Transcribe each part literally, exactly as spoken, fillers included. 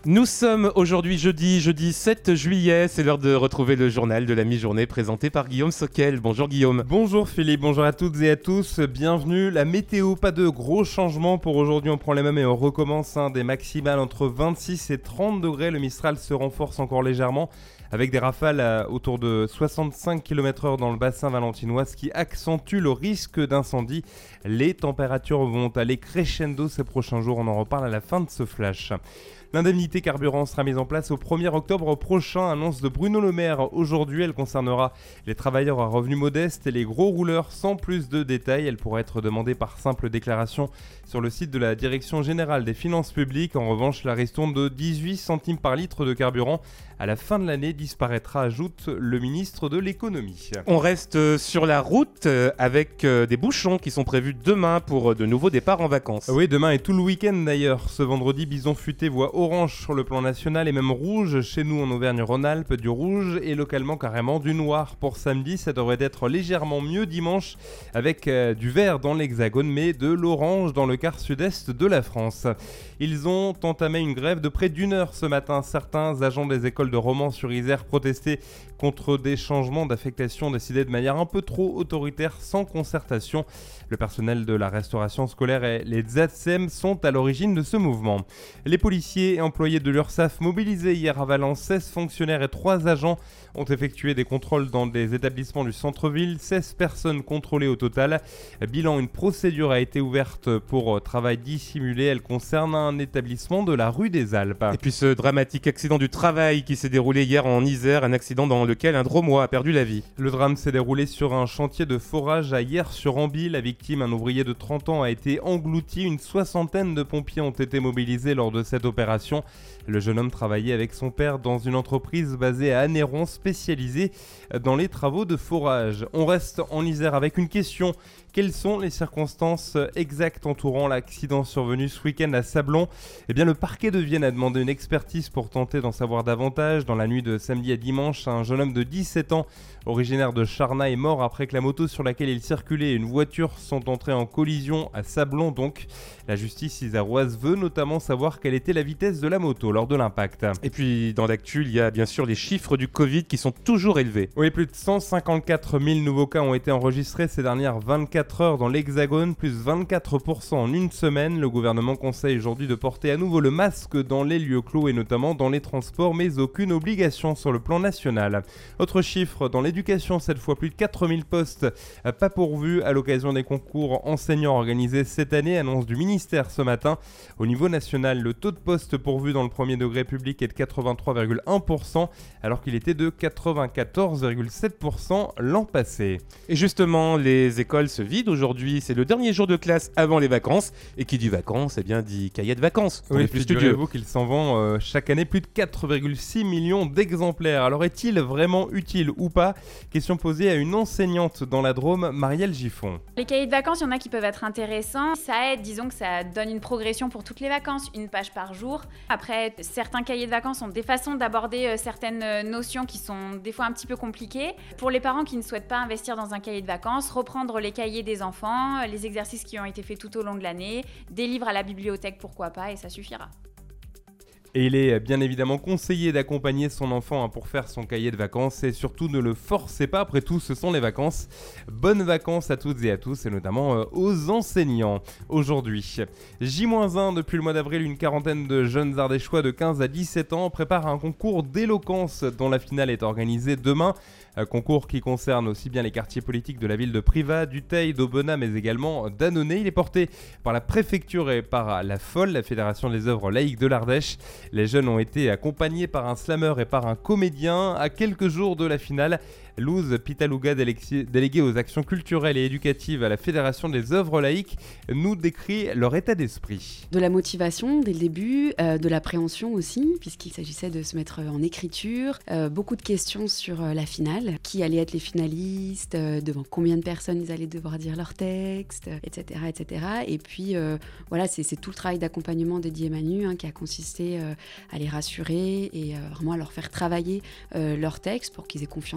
Nous sommes aujourd'hui jeudi, jeudi sept juillet, c'est l'heure de retrouver le journal de la mi-journée présenté par Guillaume Sockel. Bonjour Guillaume. Bonjour Philippe, bonjour à toutes et à tous, bienvenue. La météo, pas de gros changements pour aujourd'hui, on prend les mêmes et on recommence hein, des maximales entre vingt-six et trente degrés. Le Mistral se renforce encore légèrement avec des rafales à autour de soixante-cinq kilomètres heure dans le bassin valentinois, ce qui accentue le risque d'incendie. Les températures vont aller crescendo ces prochains jours, on en reparle à la fin de ce flash. L'indemnité carburant sera mise en place au premier octobre prochain, annonce de Bruno Le Maire. Aujourd'hui, elle concernera les travailleurs à revenus modestes et les gros rouleurs sans plus de détails. Elle pourra être demandée par simple déclaration sur le site de la Direction Générale des Finances Publiques. En revanche, la ristourne de dix-huit centimes par litre de carburant à la fin de l'année disparaîtra, ajoute le ministre de l'Économie. On reste sur la route avec des bouchons qui sont prévus demain pour de nouveaux départs en vacances. Oui, demain et tout le week-end d'ailleurs. Ce vendredi, Bison Futé voit orange sur le plan national et même rouge chez nous en Auvergne-Rhône-Alpes, du rouge et localement carrément du noir pour samedi. Ça devrait être légèrement mieux dimanche avec euh, du vert dans l'hexagone mais de l'orange dans le quart sud-est de la France. Ils ont entamé une grève de près d'une heure ce matin. Certains agents des écoles de Romans-sur-Isère protestaient contre des changements d'affectation décidés de manière un peu trop autoritaire sans concertation. Le personnel de la restauration scolaire et les A T S E M sont à l'origine de ce mouvement. Les policiers et employés de l'URSSAF mobilisés hier à Valence, seize fonctionnaires et trois agents ont effectué des contrôles dans des établissements du centre-ville, seize personnes contrôlées au total. Bilan, une procédure a été ouverte pour travail dissimulé, elle concerne un établissement de la rue des Alpes. Et puis ce dramatique accident du travail qui s'est déroulé hier en Isère, un accident dans lequel un Drômois a perdu la vie. Le drame s'est déroulé sur un chantier de forage à Hyères-sur-Amby. La victime, un ouvrier de trente ans, a été englouti. Une soixantaine de pompiers ont été mobilisés lors de cette opération. Le jeune homme travaillait avec son père dans une entreprise basée à Anneyron spécialisée dans les travaux de forage. On reste en Isère avec une question. Quelles sont les circonstances exactes entourant l'accident survenu ce week-end à Sablons ? Eh bien, le parquet de Vienne a demandé une expertise pour tenter d'en savoir davantage. Dans la nuit de samedi à dimanche, un jeune homme de dix-sept ans, originaire de Charnat, est mort après que la moto sur laquelle il circulait et une voiture sont entrées en collision à Sablons. Donc, la justice iséroise veut notamment savoir quelle était la vitesse de la moto lors de l'impact. Et puis, dans l'actu, il y a bien sûr les chiffres du Covid qui sont toujours élevés. Oui, plus de cent cinquante-quatre mille nouveaux cas ont été enregistrés ces dernières vingt-quatre heures dans l'Hexagone, plus vingt-quatre pour cent en une semaine. Le gouvernement conseille aujourd'hui de porter à nouveau le masque dans les lieux clos et notamment dans les transports, mais aucune obligation sur le plan national. Autre chiffre, dans l'éducation, cette fois plus de quatre mille postes pas pourvus à l'occasion des concours enseignants organisés cette année, annonce du ministère ce matin. Au niveau national, le taux de postes pourvus dans le premier degré public est de quatre-vingt-trois virgule un pour cent alors qu'il était de quatre-vingt-quatorze virgule sept pour cent l'an passé. Et justement, les écoles se vident aujourd'hui, c'est le dernier jour de classe avant les vacances, et qui dit vacances, eh bien dit cahier de vacances. On oui, figurez-vous qu'il s'en vend euh, chaque année plus de quatre virgule six millions d'exemplaires. Alors est-il vraiment utile ou pas ? Question posée à une enseignante dans la Drôme, Marielle Giffon. Les cahiers de vacances, il y en a qui peuvent être intéressants. Ça aide, disons que ça donne une progression pour toutes les vacances, une page par jour. Après, certains cahiers de vacances ont des façons d'aborder euh, certaines notions qui sont des fois un petit peu compliquées. Pour les parents qui ne souhaitent pas investir dans un cahier de vacances, reprendre les cahiers des enfants, les exercices qui ont été faits tout au long de l'année, des livres à la bibliothèque, pourquoi pas, et ça suffira. Et il est bien évidemment conseillé d'accompagner son enfant hein, pour faire son cahier de vacances et surtout ne le forcez pas, après tout ce sont les vacances. Bonnes vacances à toutes et à tous et notamment euh, aux enseignants. Aujourd'hui, J un depuis le mois d'avril, une quarantaine de jeunes ardéchois de quinze à dix-sept ans préparent un concours d'éloquence dont la finale est organisée demain. Un concours qui concerne aussi bien les quartiers politiques de la ville de Privas, d'Utheil, d'Aubenas mais également d'Annonay. Il est porté par la préfecture et par la F O L, la Fédération des œuvres laïques de l'Ardèche. Les jeunes ont été accompagnés par un slammer et par un comédien. À quelques jours de la finale, Luz Pitaluga, déléguée aux actions culturelles et éducatives à la Fédération des œuvres laïques, nous décrit leur état d'esprit. De la motivation dès le début, euh, de l'appréhension aussi, puisqu'il s'agissait de se mettre en écriture. Euh, beaucoup de questions sur euh, la finale. Qui allaient être les finalistes, euh, devant combien de personnes ils allaient devoir dire leur texte, et cetera et cetera. Et puis, euh, voilà, c'est, c'est tout le travail d'accompagnement dédié Manu hein, qui a consisté euh, à les rassurer et euh, vraiment à leur faire travailler euh, leur texte pour qu'ils aient confiance en eux.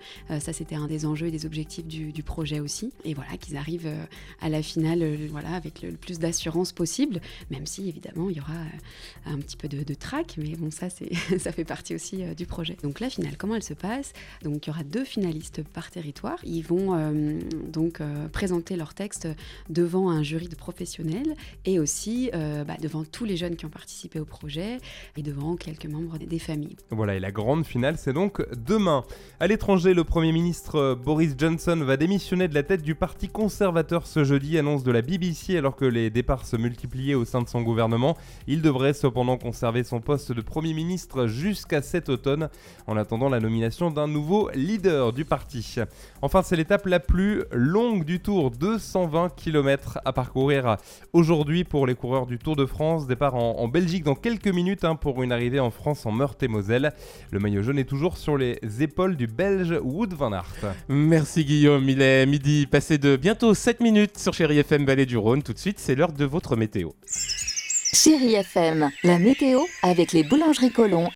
Euh, ça, c'était un des enjeux et des objectifs du, du projet aussi. Et voilà, qu'ils arrivent euh, à la finale euh, voilà, avec le, le plus d'assurance possible, même si évidemment il y aura euh, un petit peu de, de trac, mais bon, ça, c'est, ça fait partie aussi euh, du projet. Donc la finale, comment elle se passe ? Donc il y aura deux finalistes par territoire. Ils vont euh, donc euh, présenter leur texte devant un jury de professionnels et aussi euh, bah, devant tous les jeunes qui ont participé au projet et devant quelques membres des, des familles. Voilà, et la grande finale, c'est donc demain. À l'étranger, le Premier ministre Boris Johnson va démissionner de la tête du Parti conservateur ce jeudi, annonce de la B B C, alors que les départs se multipliaient au sein de son gouvernement. Il devrait cependant conserver son poste de Premier ministre jusqu'à cet automne, en attendant la nomination d'un nouveau leader du parti. Enfin, c'est l'étape la plus longue du Tour, deux cent vingt kilomètres à parcourir aujourd'hui pour les coureurs du Tour de France. Départ en, en Belgique dans quelques minutes hein, pour une arrivée en France en Meurthe-et-Moselle. Le maillot jaune est toujours sur les épaules du Belge Wout van Aert. Merci Guillaume, il est midi passé de bientôt sept minutes sur Chérie F M Vallée du Rhône. Tout de suite, c'est l'heure de votre météo. Chérie F M, la météo avec les boulangeries Colomb.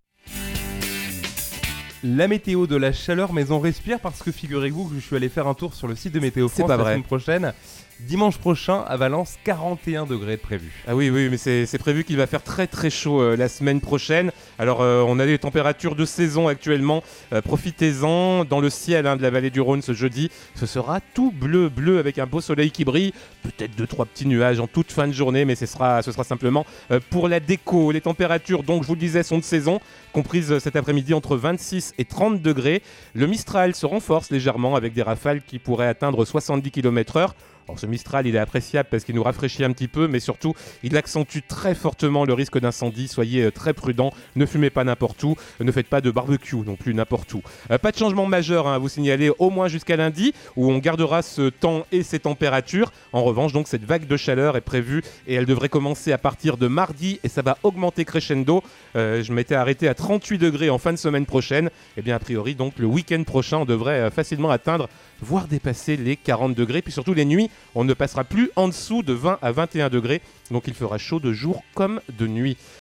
La météo de la chaleur, mais on respire parce que figurez-vous que je suis allé faire un tour sur le site de Météo France C'est pas la vrai. semaine prochaine. Dimanche prochain, à Valence, quarante et un degrés de prévu. Ah oui, oui, mais c'est, c'est prévu qu'il va faire très très chaud euh, la semaine prochaine. Alors, euh, on a des températures de saison actuellement. Euh, profitez-en. Dans le ciel hein, de la vallée du Rhône ce jeudi, ce sera tout bleu, bleu avec un beau soleil qui brille. Peut-être deux, trois petits nuages en toute fin de journée, mais ce sera, ce sera simplement euh, pour la déco. Les températures, donc, je vous le disais, sont de saison, comprises euh, cet après-midi entre vingt-six et trente degrés. Le Mistral se renforce légèrement avec des rafales qui pourraient atteindre soixante-dix kilomètres heure. Alors ce Mistral, il est appréciable parce qu'il nous rafraîchit un petit peu, mais surtout, il accentue très fortement le risque d'incendie. Soyez euh, très prudents, ne fumez pas n'importe où, euh, ne faites pas de barbecue non plus n'importe où. Euh, pas de changement majeur hein, à vous signaler au moins jusqu'à lundi, où on gardera ce temps et ces températures. En revanche, donc, cette vague de chaleur est prévue et elle devrait commencer à partir de mardi et ça va augmenter crescendo. Euh, je m'étais arrêté à trente-huit degrés en fin de semaine prochaine. Et bien a priori, donc, le week-end prochain, on devrait euh, facilement atteindre, voire dépasser les quarante degrés. Puis surtout les nuits, on ne passera plus en dessous de vingt à vingt et un degrés. Donc il fera chaud de jour comme de nuit.